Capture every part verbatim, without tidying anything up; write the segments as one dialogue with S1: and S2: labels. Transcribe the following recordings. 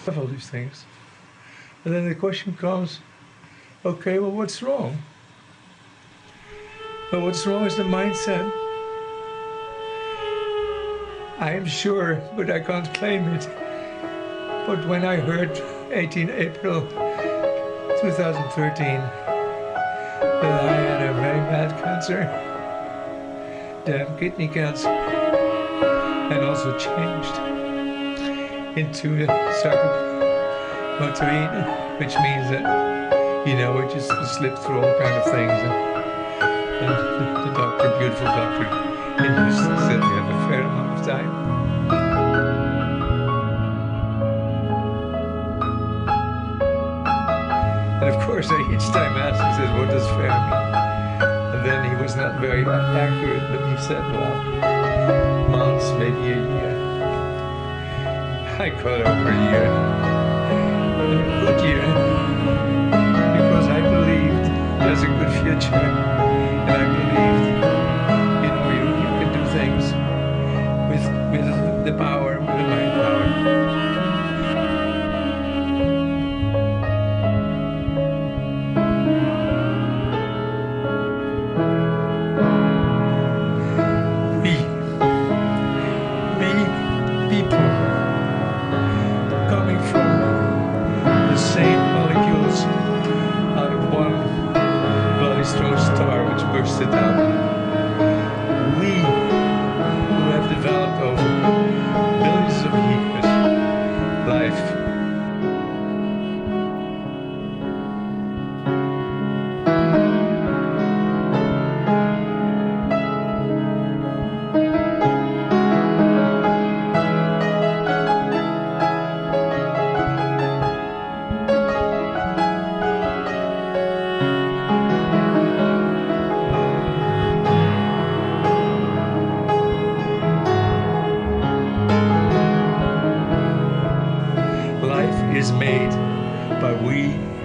S1: of all these things. And then the question comes, okay, well, what's wrong? Well, what's wrong is the mindset. I am sure, but I can't claim it. But when I heard eighteenth April two thousand thirteen that I had a very bad cancer, damn kidney cancer, and also changed into sarcopenia, which means that, you know, we just slip through all kind of things. And, and the, the doctor, beautiful doctor, in Houston said we have a fair amount of time. And of course, I each time asked, he says, what does fair mean? And then he was not very accurate, but he said, well, months, maybe a year. I caught over a year. A good year. Because I believed there's a good future. And I believed, you know, you, you can do things with, with the power, with the mind power. Burst it out. We who have developed over millions of years life. Is made by we.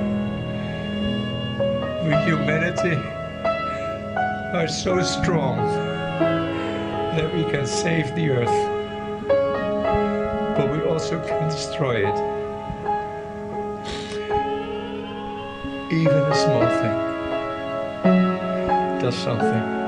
S1: We humanity are so strong that we can save the earth, but we also can destroy it. Even a small thing does something.